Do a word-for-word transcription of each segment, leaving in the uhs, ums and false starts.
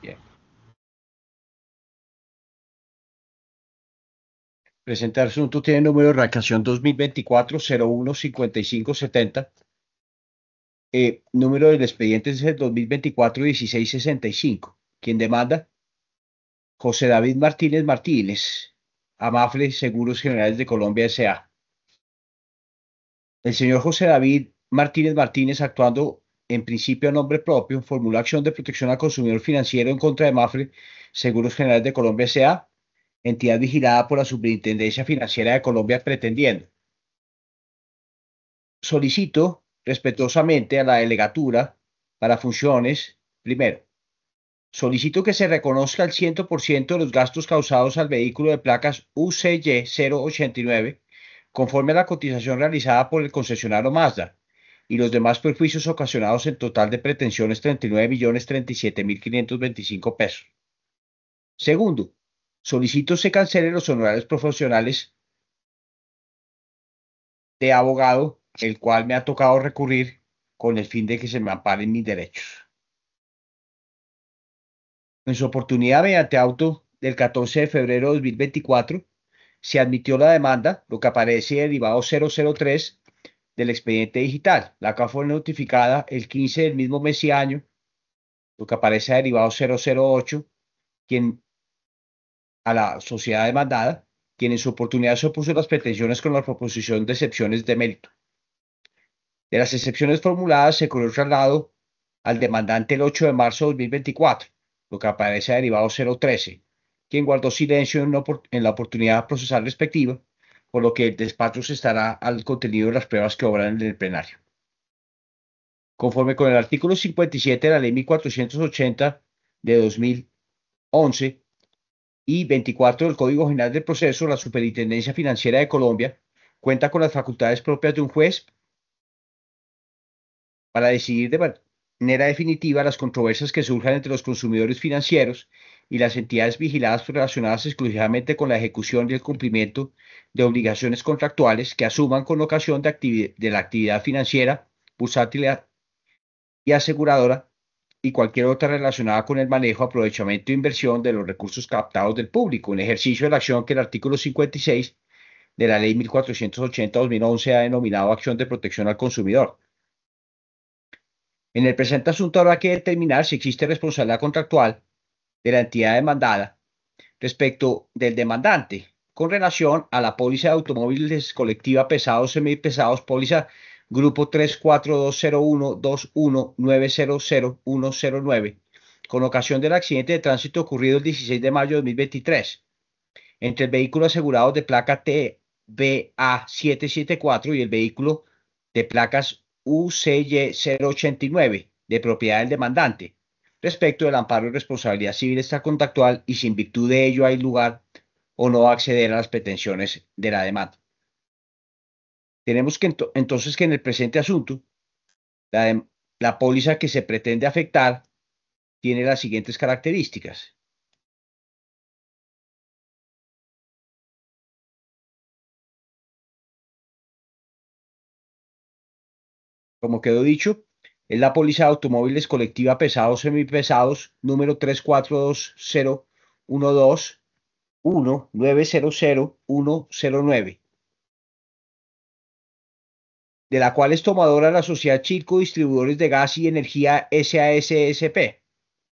Bien. Presente asunto tiene número de erradicación dos mil veinticuatro cero uno cincuenta y cinco setenta. Eh, número del expediente es el dos mil veinticuatro dieciséis sesenta y cinco. ¿Quién demanda? José David Martínez Martínez, Amafle Seguros Generales de Colombia S A. El señor José David Martínez Martínez, actuando en principio a nombre propio, formula acción de protección al consumidor financiero en contra de Mafre Seguros Generales de Colombia S A, entidad vigilada por la Superintendencia Financiera de Colombia, pretendiendo: solicito respetuosamente a la delegatura para funciones, primero, solicito que se reconozca el cien por ciento de los gastos causados al vehículo de placas U C Y cero ochenta y nueve, conforme a la cotización realizada por el concesionario Mazda, y los demás perjuicios ocasionados, en total de pretensiones treinta y nueve millones treinta y siete mil quinientos veinticinco pesos. Segundo, solicito se cancelen los honorarios profesionales de abogado, el cual me ha tocado recurrir con el fin de que se me amparen mis derechos. En su oportunidad, mediante auto del catorce de febrero de dos mil veinticuatro, se admitió la demanda, lo que aparece derivado cero cero tres del expediente digital, la cual fue notificada el quince del mismo mes y año, lo que aparece derivado cero cero ocho, quien, a la sociedad demandada, quien en su oportunidad se opuso a las pretensiones con la proposición de excepciones de mérito. De las excepciones formuladas, se corrió el traslado al demandante el ocho de marzo de dos mil veinticuatro, lo que aparece derivado cero trece, quien guardó silencio en, en la oportunidad procesal respectiva, por lo que el despacho se estará al contenido de las pruebas que obran en el plenario. Conforme con el artículo cincuenta y siete de la Ley mil cuatrocientos ochenta de dos mil once y veinticuatro del Código General del Proceso, la Superintendencia Financiera de Colombia cuenta con las facultades propias de un juez para decidir de manera definitiva las controversias que surjan entre los consumidores financieros y las entidades vigiladas relacionadas exclusivamente con la ejecución y el cumplimiento de obligaciones contractuales que asuman con ocasión de, de la actividad financiera, bursátil y aseguradora, y cualquier otra relacionada con el manejo, aprovechamiento e inversión de los recursos captados del público, en ejercicio de la acción que el artículo cincuenta y seis de la Ley mil cuatrocientos ochenta de dos mil once ha denominado acción de protección al consumidor. En el presente asunto habrá que determinar si existe responsabilidad contractual de la entidad demandada respecto del demandante con relación a la póliza de automóviles colectiva pesados, semipesados, póliza grupo tres cuatro dos cero uno dos uno nueve cero cero uno cero nueve, con ocasión del accidente de tránsito ocurrido el dieciséis de mayo de dos mil veintitrés entre el vehículo asegurado de placa T B A siete siete cuatro y el vehículo de placas U C Y cero ochenta y nueve de propiedad del demandante, respecto del amparo y responsabilidad civil extracontractual, y si en virtud de ello hay lugar o no acceder a las pretensiones de la demanda. Tenemos que ento entonces que en el presente asunto, la, de la póliza que se pretende afectar tiene las siguientes características. Como quedó dicho, es la póliza de automóviles colectiva pesados semipesados número tres cuatro dos cero uno dos uno nueve cero cero uno cero nueve, de la cual es tomadora la sociedad Chilco Distribuidores de Gas y Energía S A S S P,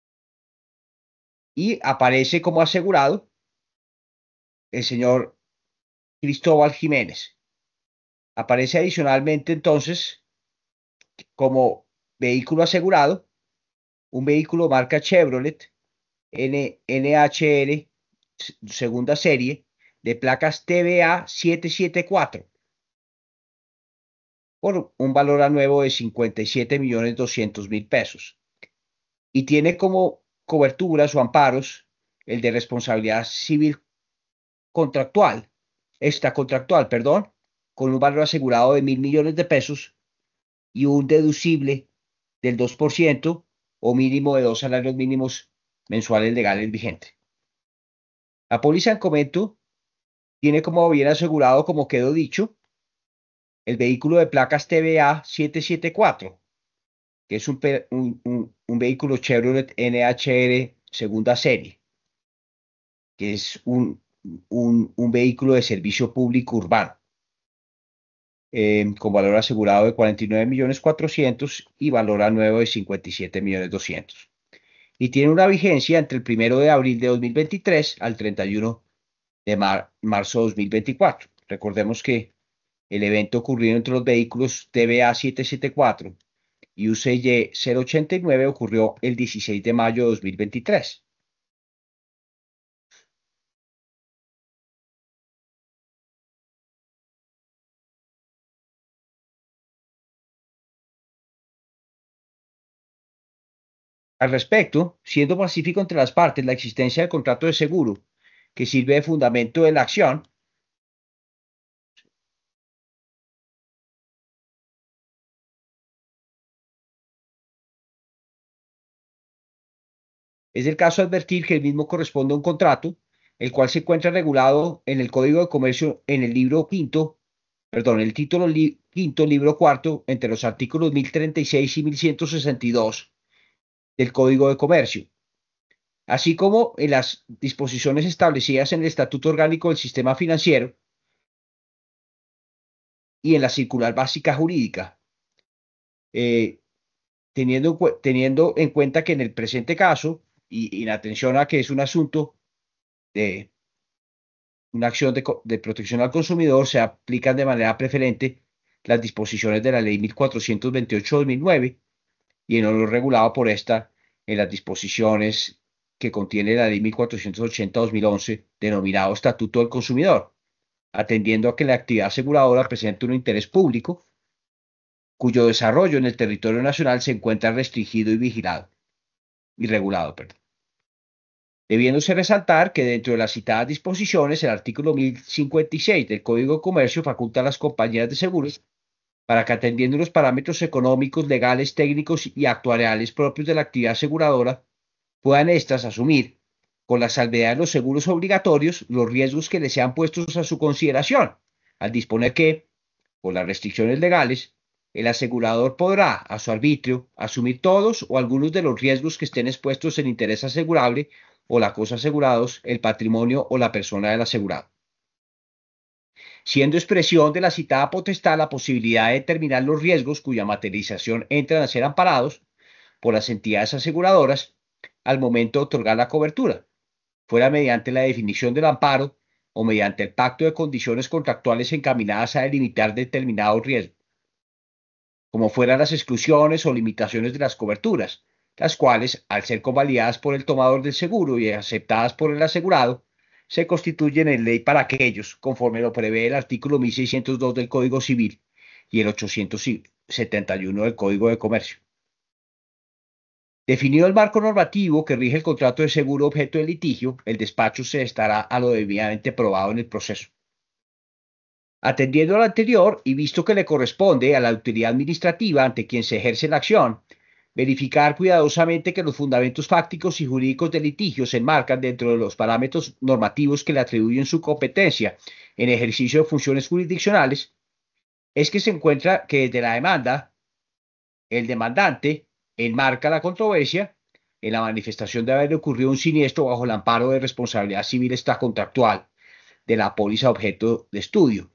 y aparece como asegurado el señor Cristóbal Jiménez. Aparece adicionalmente entonces como vehículo asegurado un vehículo marca Chevrolet N H L segunda serie de placas T B A siete siete cuatro por un valor a nuevo de cincuenta y siete millones doscientos mil pesos, y tiene como coberturas o amparos el de responsabilidad civil contractual, esta contractual, perdón, con un valor asegurado de mil millones de pesos y un deducible del dos por ciento o mínimo de dos salarios mínimos mensuales legales vigentes. La póliza en comento tiene como bien asegurado, como quedó dicho, el vehículo de placas T B A siete siete cuatro, que es un, un, un, un vehículo Chevrolet N H R segunda serie, que es un, un, un vehículo de servicio público urbano, eh, con valor asegurado de cuarenta y nueve millones cuatrocientos y valor anuevo de cincuenta y siete millones doscientos. Y tiene una vigencia entre el primero de abril de dos mil veintitrés al treinta y uno de mar marzo de dos mil veinticuatro. Recordemos que el evento ocurrido entre los vehículos T B A setecientos setenta y cuatro y U C Y cero ochenta y nueve ocurrió el dieciséis de mayo de dos mil veintitrés. Al respecto, siendo pacífico entre las partes la existencia del contrato de seguro, que sirve de fundamento de la acción, es el caso de advertir que el mismo corresponde a un contrato, el cual se encuentra regulado en el Código de Comercio en el libro quinto, perdón, el título li quinto, libro cuarto, entre los artículos mil treinta y seis y mil ciento sesenta y dos del Código de Comercio, así como en las disposiciones establecidas en el Estatuto Orgánico del Sistema Financiero y en la Circular Básica Jurídica, eh, teniendo, teniendo en cuenta que en el presente caso, y, y en atención a que es un asunto de una acción de, de protección al consumidor, se aplican de manera preferente las disposiciones de la Ley mil cuatrocientos veintiocho de dos mil nueve y en lo regulado por esta en las disposiciones que contiene la Ley mil cuatrocientos ochenta de dos mil once, denominado Estatuto del Consumidor, atendiendo a que la actividad aseguradora presenta un interés público cuyo desarrollo en el territorio nacional se encuentra restringido y vigilado y regulado, perdón. Debiéndose resaltar que dentro de las citadas disposiciones, el artículo mil cincuenta y seis del Código de Comercio faculta a las compañías de seguros para que, atendiendo los parámetros económicos, legales, técnicos y actuariales propios de la actividad aseguradora, puedan éstas asumir, con la salvedad de los seguros obligatorios, los riesgos que les sean puestos a su consideración, al disponer que, por las restricciones legales, el asegurador podrá, a su arbitrio, asumir todos o algunos de los riesgos que estén expuestos en interés asegurable o la cosa asegurados, el patrimonio o la persona del asegurado, siendo expresión de la citada potestad la posibilidad de determinar los riesgos cuya materialización entran a ser amparados por las entidades aseguradoras al momento de otorgar la cobertura, fuera mediante la definición del amparo o mediante el pacto de condiciones contractuales encaminadas a delimitar determinados riesgos, como fueran las exclusiones o limitaciones de las coberturas, las cuales, al ser convalidadas por el tomador del seguro y aceptadas por el asegurado, se constituyen en ley para aquellos, conforme lo prevé el artículo mil seiscientos dos del Código Civil y el ochocientos setenta y uno del Código de Comercio. Definido el marco normativo que rige el contrato de seguro objeto del litigio, el despacho se estará a lo debidamente probado en el proceso. Atendiendo a lo anterior y visto que le corresponde a la autoridad administrativa ante quien se ejerce la acción, verificar cuidadosamente que los fundamentos fácticos y jurídicos del litigio se enmarcan dentro de los parámetros normativos que le atribuyen su competencia en ejercicio de funciones jurisdiccionales, es que se encuentra que desde la demanda, el demandante enmarca la controversia en la manifestación de haber ocurrido un siniestro bajo el amparo de responsabilidad civil extracontractual de la póliza objeto de estudio,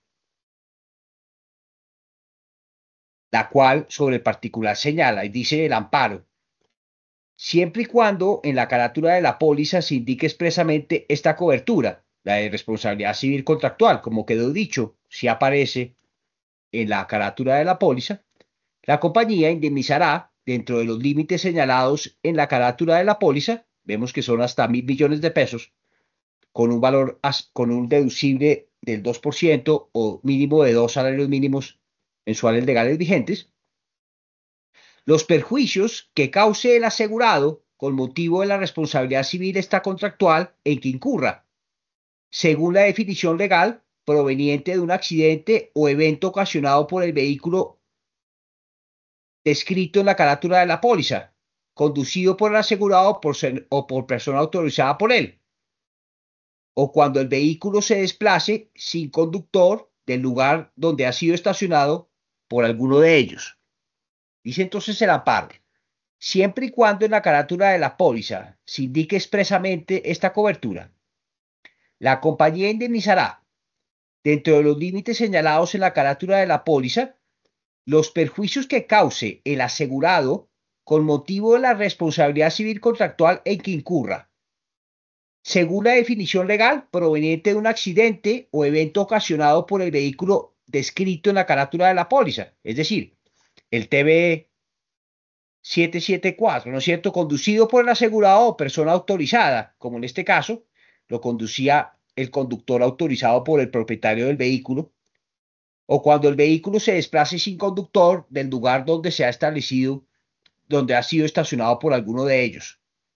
la cual sobre el particular señala y dice el amparo, siempre y cuando en la carátula de la póliza se indique expresamente esta cobertura, la de responsabilidad civil contractual, como quedó dicho, si aparece en la carátula de la póliza, la compañía indemnizará dentro de los límites señalados en la carátula de la póliza, vemos que son hasta mil millones de pesos, con un valor, con un deducible del dos por ciento o mínimo de dos salarios mínimos mensuales legales vigentes, los perjuicios que cause el asegurado con motivo de la responsabilidad civil extracontractual en que incurra, según la definición legal proveniente de un accidente o evento ocasionado por el vehículo descrito en la carátula de la póliza, conducido por el asegurado por ser, o por persona autorizada por él, o cuando el vehículo se desplace sin conductor del lugar donde ha sido estacionado por alguno de ellos. Dice entonces el amparo. siempre y cuando en la carátula de la póliza se indique expresamente esta cobertura. La compañía indemnizará, dentro de los límites señalados en la carátula de la póliza, los perjuicios que cause el asegurado con motivo de la responsabilidad civil contractual en que incurra, según la definición legal proveniente de un accidente o evento ocasionado por el vehículo descrito en la carátula de la póliza, es decir, el T B setecientos setenta y cuatro, ¿no es cierto?, conducido por el asegurado o persona autorizada, como en este caso lo conducía el conductor autorizado por el propietario del vehículo, o cuando el vehículo se desplace sin conductor del lugar donde se ha establecido, donde ha sido estacionado por alguno de ellos.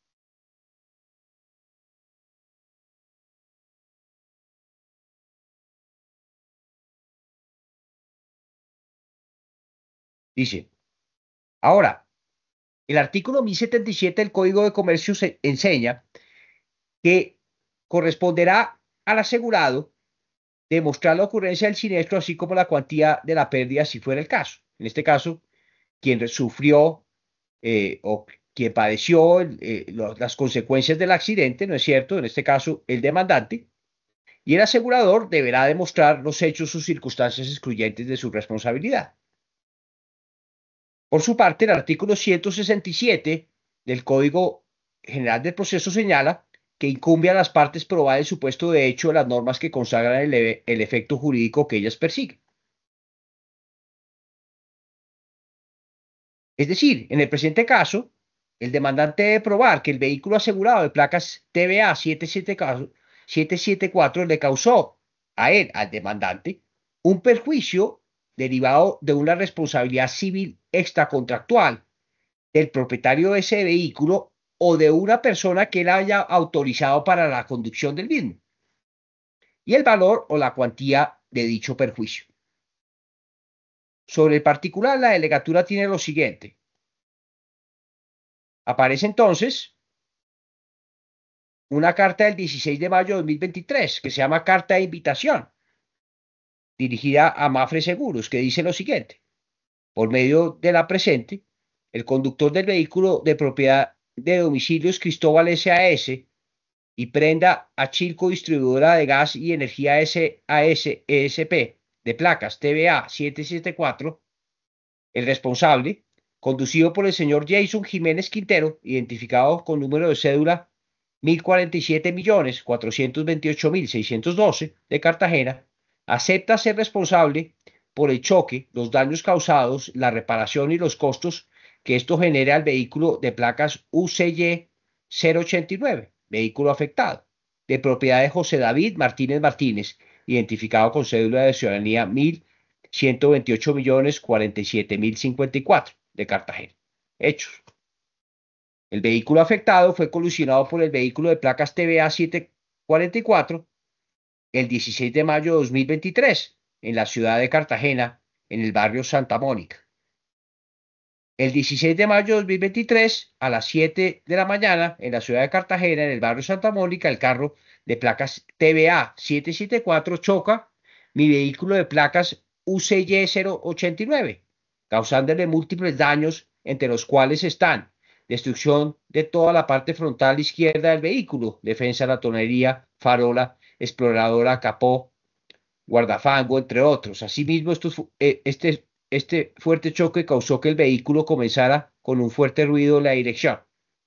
Dice, ahora, el artículo mil setenta y siete del Código de Comercio se enseña que corresponderá al asegurado demostrar la ocurrencia del siniestro, así como la cuantía de la pérdida, si fuera el caso. En este caso, quien sufrió eh, o quien padeció eh, las consecuencias del accidente, ¿no es cierto? En este caso, el demandante, y el asegurador deberá demostrar los hechos o circunstancias excluyentes de su responsabilidad. Por su parte, el artículo ciento sesenta y siete del Código General del Proceso señala que incumbe a las partes probar el supuesto de hecho de las normas que consagran el, el efecto jurídico que ellas persiguen. Es decir, en el presente caso, el demandante debe probar que el vehículo asegurado de placas T B A setecientos setenta y cuatro le causó a él, al demandante, un perjuicio derivado de una responsabilidad civil extracontractual del propietario de ese vehículo o de una persona que él haya autorizado para la conducción del mismo, y el valor o la cuantía de dicho perjuicio. Sobre el particular, la delegatura tiene lo siguiente. Aparece entonces una carta del dieciséis de mayo de dos mil veintitrés que se llama Carta de Invitación, dirigida a Mafre Seguros, que dice lo siguiente. Por medio de la presente, el conductor del vehículo de propiedad de domicilios Cristóbal S A S y Prenda Achilco Distribuidora de Gas y Energía S A S E S P de placas T B A setecientos setenta y cuatro, el responsable, conducido por el señor Jason Jiménez Quintero, identificado con número de cédula mil cuarenta y siete millones cuatrocientos veintiocho mil seiscientos doce de Cartagena, acepta ser responsable por el choque, los daños causados, la reparación y los costos que esto genere al vehículo de placas U C Y cero ochenta y nueve, vehículo afectado, de propiedad de José David Martínez Martínez, identificado con cédula de ciudadanía mil ciento veintiocho millones cuarenta y siete mil cincuenta y cuatro de Cartagena. Hechos. El vehículo afectado fue colisionado por el vehículo de placas T B A setecientos cuarenta y cuatro el dieciséis de mayo de dos mil veintitrés en la ciudad de Cartagena, en el barrio Santa Mónica. El dieciséis de mayo de dos mil veintitrés, a las siete de la mañana, en la ciudad de Cartagena, en el barrio Santa Mónica, el carro de placas T B A setecientos setenta y cuatro choca mi vehículo de placas U C Y cero ochenta y nueve, causándole múltiples daños, entre los cuales están destrucción de toda la parte frontal izquierda del vehículo, defensa de la tonería, farola, exploradora, capó, guardafango, entre otros. Asimismo, estos, eh, este, este fuerte choque causó que el vehículo comenzara con un fuerte ruido en la dirección.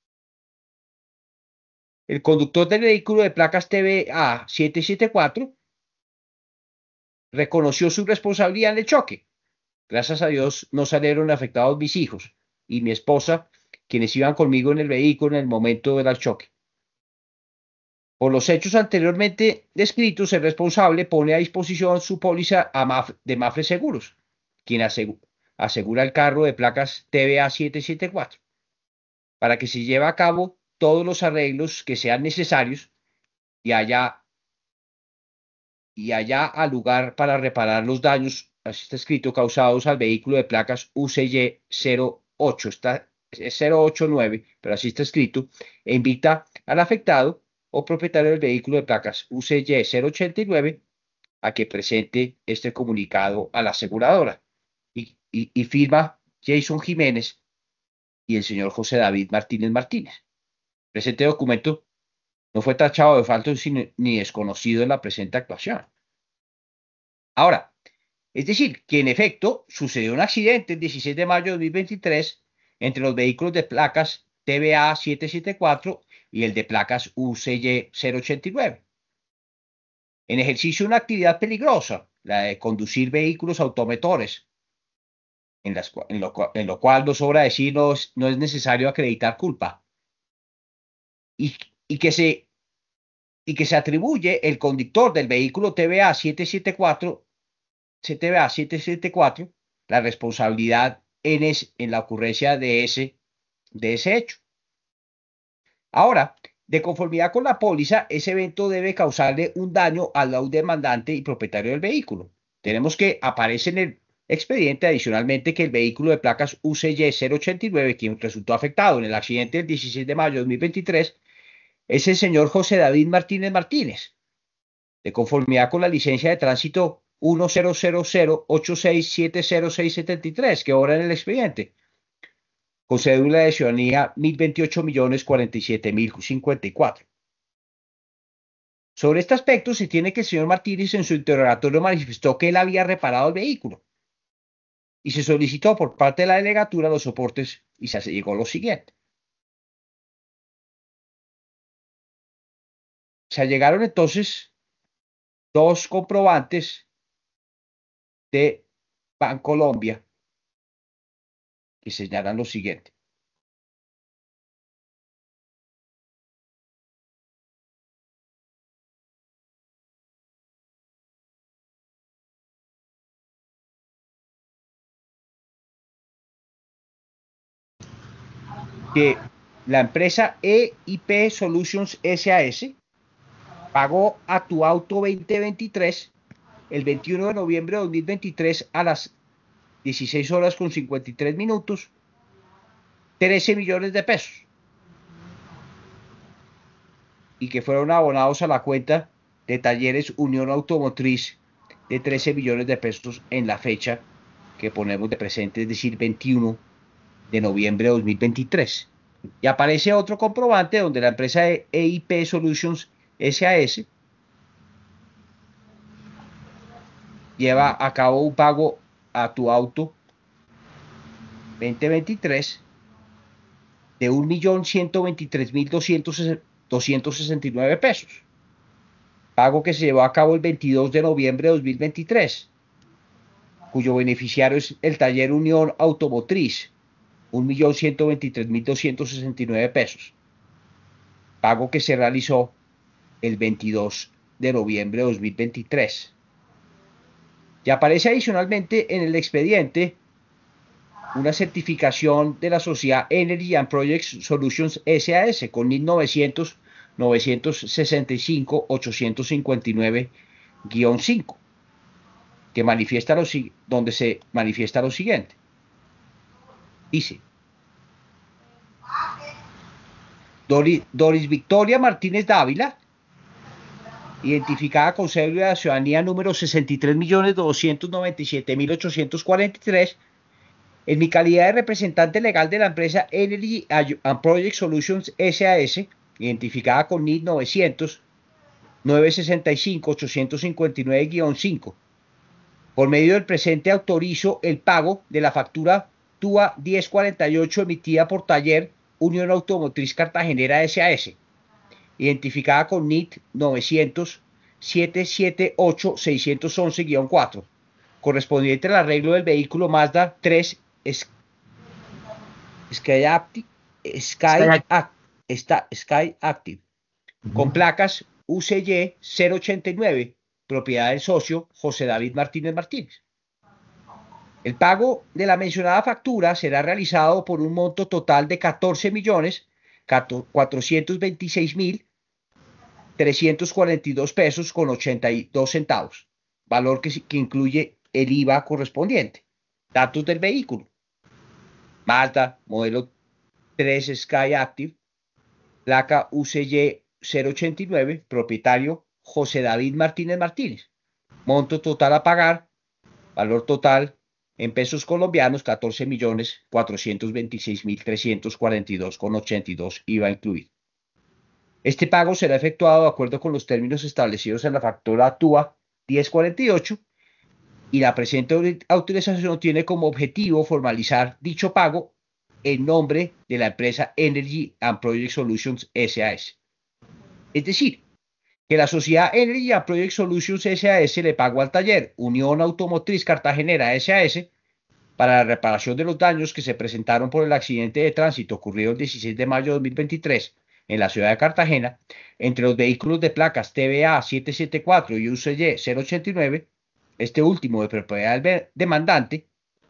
El conductor del vehículo de placas T B A setecientos setenta y cuatro reconoció su responsabilidad en el choque. Gracias a Dios no salieron afectados mis hijos y mi esposa, quienes iban conmigo en el vehículo en el momento del choque. Por los hechos anteriormente descritos, el responsable pone a disposición su póliza de Mafre Seguros, quien asegura el carro de placas T B A setecientos setenta y cuatro, para que se lleve a cabo todos los arreglos que sean necesarios y haya, y haya al lugar para reparar los daños, así está escrito, causados al vehículo de placas U C Y cero ocho, está, es cero ochenta y nueve, pero así está escrito, e invita al afectado o propietario del vehículo de placas U C Y cero ochenta y nueve a que presente este comunicado a la aseguradora. Y, y, y firma Jason Jiménez, y el señor José David Martínez Martínez. Presente documento no fue tachado de falso ni desconocido en la presente actuación. Ahora, es decir, que en efecto sucedió un accidente el dieciséis de mayo de dos mil veintitrés entre los vehículos de placas T B A setecientos setenta y cuatro y el de placas U C Y cero ochenta y nueve. En ejercicio de una actividad peligrosa, la de conducir vehículos automotores, en, las, en, lo, en lo cual no sobra decir no es, no es necesario acreditar culpa, y, y, que se, y que se atribuye el conductor del vehículo T B A setecientos setenta y cuatro, T B A setecientos setenta y cuatro la responsabilidad en, es, en la ocurrencia de ese, de ese hecho. Ahora, de conformidad con la póliza, ese evento debe causarle un daño al demandante y propietario del vehículo. Tenemos que aparece en el expediente adicionalmente que el vehículo de placas U C Y cero ochenta y nueve, quien resultó afectado en el accidente del dieciséis de mayo de dos mil veintitrés, es el señor José David Martínez Martínez, de conformidad con la licencia de tránsito uno cero cero cero ocho seis siete cero seis siete tres, que obra en el expediente, con cédula de ciudadanía mil veintiocho millones cuarenta y siete mil cincuenta y cuatro. Sobre este aspecto, se tiene que el señor Martínez en su interrogatorio manifestó que él había reparado el vehículo y se solicitó por parte de la delegatura los soportes y se llegó lo siguiente. Se allegaron entonces dos comprobantes de Bancolombia que señalan lo siguiente. Que la empresa E I P Solutions S A S pagó a Tu Auto veinte veintitrés el veintiuno de noviembre de dos mil veintitrés a las dieciséis horas con cincuenta y tres minutos trece millones de pesos y que fueron abonados a la cuenta de Talleres Unión Automotriz de trece millones de pesos en la fecha que ponemos de presente, es decir, veintiuno de noviembre de dos mil veintitrés. Y aparece otro comprobante donde la empresa E I P Solutions S A S lleva a cabo un pago a Tu Auto veinte veintitrés de un millón ciento veintitrés mil doscientos sesenta y nueve pesos. Pago que se llevó a cabo el veintidós de noviembre de dos mil veintitrés, cuyo beneficiario es el Taller Unión Automotriz, un millón ciento veintitrés mil doscientos sesenta y nueve pesos. Pago que se realizó el veintidós de noviembre de dos mil veintitrés. Y aparece adicionalmente en el expediente una certificación de la sociedad Energy and Project Solutions S A S con N I T novecientos novecientos sesenta y cinco ochocientos cincuenta y nueve guión cinco, que manifiesta lo, donde se manifiesta lo siguiente. Dice: Doris, Doris Victoria Martínez Dávila, identificada con cédula de ciudadanía número sesenta y tres millones doscientos noventa y siete mil ochocientos cuarenta y tres, en mi calidad de representante legal de la empresa Energy and Project Solutions S A S, identificada con N I T novecientos novecientos sesenta y cinco ochocientos cincuenta y nueve guión cinco, por medio del presente autorizo el pago de la factura T U A diez cuarenta y ocho emitida por Taller Unión Automotriz Cartagenera S A S, identificada con N I T novecientos setecientos setenta y ocho seiscientos once guión cuatro, correspondiente al arreglo del vehículo Mazda tres Sky Active, Sky, Sky, Sky Active, uh-huh, con placas U C Y cero ochenta y nueve, propiedad del socio José David Martínez Martínez. El pago de la mencionada factura será realizado por un monto total de catorce millones cuatrocientos veintiséis mil trescientos cuarenta y dos pesos con ochenta y dos centavos, valor que, que incluye el I V A correspondiente. Datos del vehículo: Mazda modelo tres Sky Active, placa U C Y cero ochenta y nueve, propietario José David Martínez Martínez. Monto total a pagar, valor total en pesos colombianos, catorce millones cuatrocientos veintiséis mil trescientos cuarenta y dos con ochenta y dos I V A incluido. Este pago será efectuado de acuerdo con los términos establecidos en la factura T U A diez cuarenta y ocho y la presente autorización tiene como objetivo formalizar dicho pago en nombre de la empresa Energy and Project Solutions S A S. Es decir, que la sociedad Energy and Project Solutions S A S le pagó al taller Unión Automotriz Cartagenera S A S para la reparación de los daños que se presentaron por el accidente de tránsito ocurrido el dieciséis de mayo de dos mil veintitrés en la ciudad de Cartagena entre los vehículos de placas T B A setecientos setenta y cuatro y U C Y cero ochenta y nueve, este último de propiedad del demandante,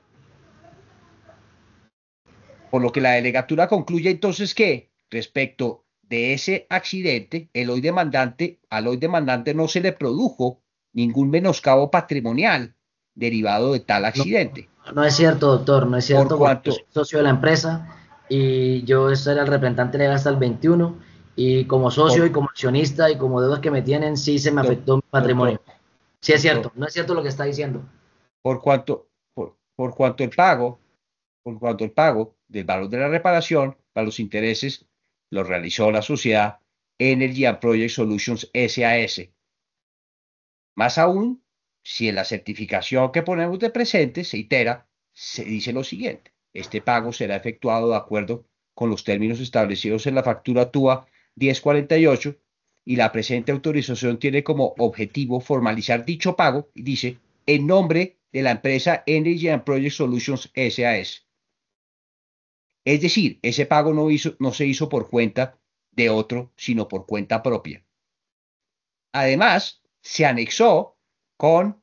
por lo que la delegatura concluye entonces que respecto de ese accidente, el hoy demandante, al hoy demandante no se le produjo ningún menoscabo patrimonial derivado de tal No, accidente. no es cierto, doctor, no es Por cierto, porque yo soy cuanto, socio de la empresa y yo era el representante legal hasta el veintiuno y como socio y por, como accionista y como deudas que me tienen, sí se me doc- afectó mi patrimonio. doctor, Sí es cierto, doctor, no es cierto lo que está diciendo. por cuanto, por, por cuanto el pago, por cuanto el pago del valor de la reparación para los intereses lo realizó la sociedad Energy and Project Solutions S A S. Más aún, si en la certificación que ponemos de presente se itera, se dice lo siguiente: este pago será efectuado de acuerdo con los términos establecidos en la factura T U A diez cuarenta y ocho y la presente autorización tiene como objetivo formalizar dicho pago, y dice, en nombre de la empresa Energy and Project Solutions S A S. Es decir, ese pago no, hizo, no se hizo por cuenta de otro, sino por cuenta propia. Además, se anexó con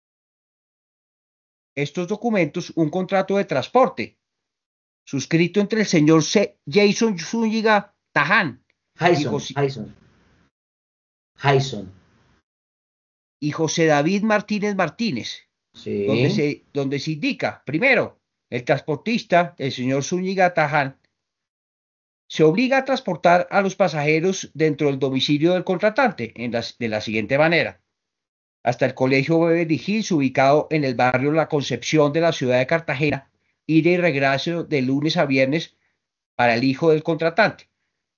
estos documentos un contrato de transporte suscrito entre el señor C Jason Zúñiga Taján y Hyson, José, Hyson, Hyson. y José David Martínez Martínez, donde Sí. se, donde se indica, primero, el transportista, el señor Zúñiga Taján, se obliga a transportar a los pasajeros dentro del domicilio del contratante en las, de la siguiente manera: hasta el colegio Beverly Hills, ubicado en el barrio La Concepción de la ciudad de Cartagena, ida y regreso de lunes a viernes para el hijo del contratante.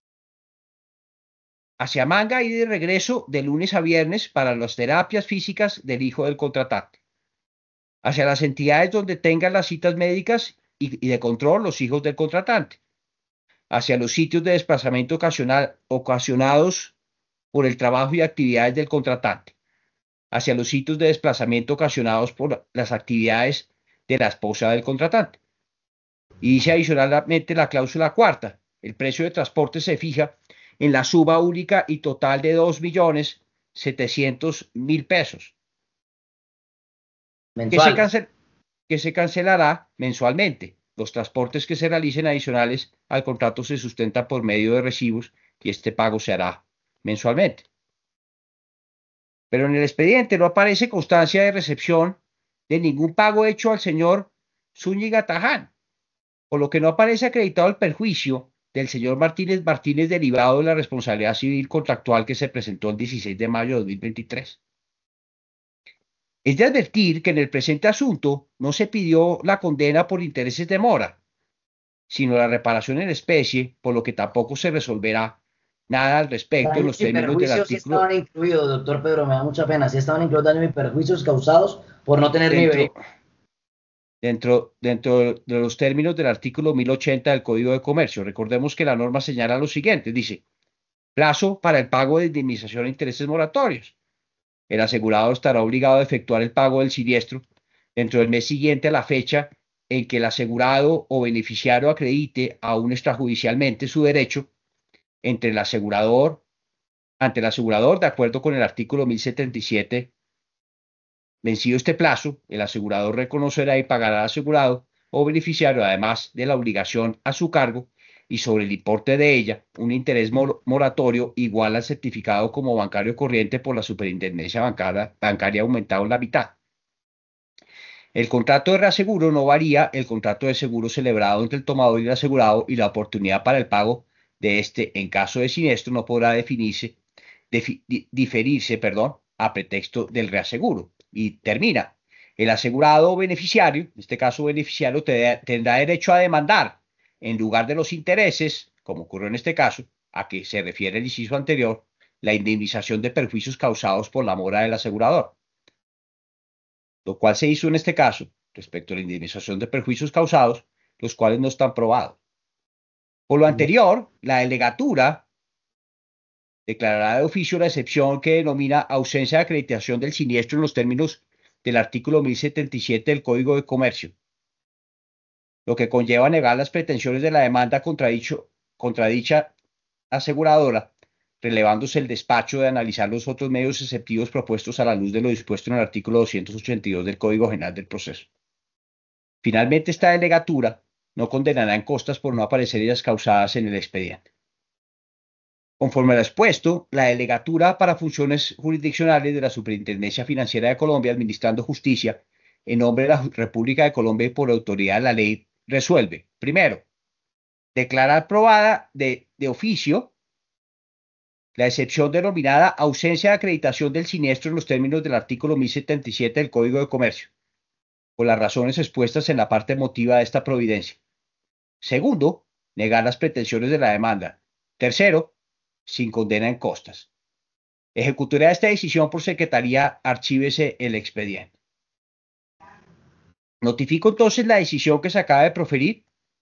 Hacia Manga, ida y regreso de lunes a viernes para las terapias físicas del hijo del contratante. Hacia las entidades donde tengan las citas médicas y, y de control los hijos del contratante. Hacia los sitios de desplazamiento ocasional, ocasionados por el trabajo y actividades del contratante. Hacia los sitios de desplazamiento ocasionados por las actividades de la esposa del contratante. Y dice adicionalmente la cláusula cuarta: el precio de transporte se fija en la suma única y total de dos millones setecientos mil pesos, que se, Mensuales. cancel, que se cancelará mensualmente. Los transportes que se realicen adicionales al contrato se sustentan por medio de recibos y este pago se hará mensualmente. Pero en el expediente no aparece constancia de recepción de ningún pago hecho al señor Zúñiga Taján, por lo que no aparece acreditado el perjuicio del señor Martínez Martínez derivado de la responsabilidad civil contractual que se presentó el dieciséis de mayo de dos mil veintitrés. Es de advertir que en el presente asunto no se pidió la condena por intereses de mora, sino la reparación en especie, por lo que tampoco se resolverá nada al respecto en Daños los y términos del perjuicios sí artículo estaban incluidos, doctor Pedro, me da mucha pena. Sí estaban incluidos daños y perjuicios causados por no tener mi dentro, vehículo. dentro, dentro de los términos del artículo mil ochenta del Código de Comercio. Recordemos que la norma señala lo siguiente: dice, plazo para el pago de indemnización e intereses moratorios. El asegurado estará obligado a efectuar el pago del siniestro dentro del mes siguiente a la fecha en que el asegurado o beneficiario acredite aún extrajudicialmente su derecho entre el asegurador, ante el asegurador, de acuerdo con el artículo mil setenta y siete. Vencido este plazo, el asegurador reconocerá y pagará al asegurado o beneficiario, además de la obligación a su cargo y sobre el importe de ella, un interés mor moratorio igual al certificado como bancario corriente por la Superintendencia Bancaria, bancaria aumentado en la mitad. El contrato de reaseguro no varía el contrato de seguro celebrado entre el tomador y el asegurado, y la oportunidad para el pago de este en caso de siniestro no podrá definirse, defi diferirse perdón, a pretexto del reaseguro. Y termina: El asegurado o beneficiario, en este caso beneficiario, te- tendrá derecho a demandar en lugar de los intereses, como ocurrió en este caso, a que se refiere el inciso anterior, la indemnización de perjuicios causados por la mora del asegurador, lo cual se hizo en este caso respecto a la indemnización de perjuicios causados, los cuales no están probados. Por lo anterior, la delegatura declarará de oficio la excepción que denomina ausencia de acreditación del siniestro en los términos del artículo mil setenta y siete del Código de Comercio, lo que conlleva negar las pretensiones de la demanda contra, dicho, contra dicha aseguradora, relevándose el despacho de analizar los otros medios exceptivos propuestos a la luz de lo dispuesto en el artículo doscientos ochenta y dos del Código General del Proceso. Finalmente, esta delegatura no condenará en costas por no aparecer ellas causadas en el expediente. Conforme a lo expuesto, la delegatura para funciones jurisdiccionales de la Superintendencia Financiera de Colombia, administrando justicia en nombre de la República de Colombia y por autoridad de la ley, resuelve, primero, declarar probada de, de oficio la excepción denominada ausencia de acreditación del siniestro en los términos del artículo mil setenta y siete del Código de Comercio, por las razones expuestas en la parte motiva de esta providencia. Segundo, negar las pretensiones de la demanda. Tercero, sin condena en costas. Ejecutará esta decisión por secretaría, archívese el expediente. Notifico entonces la decisión que se acaba de proferir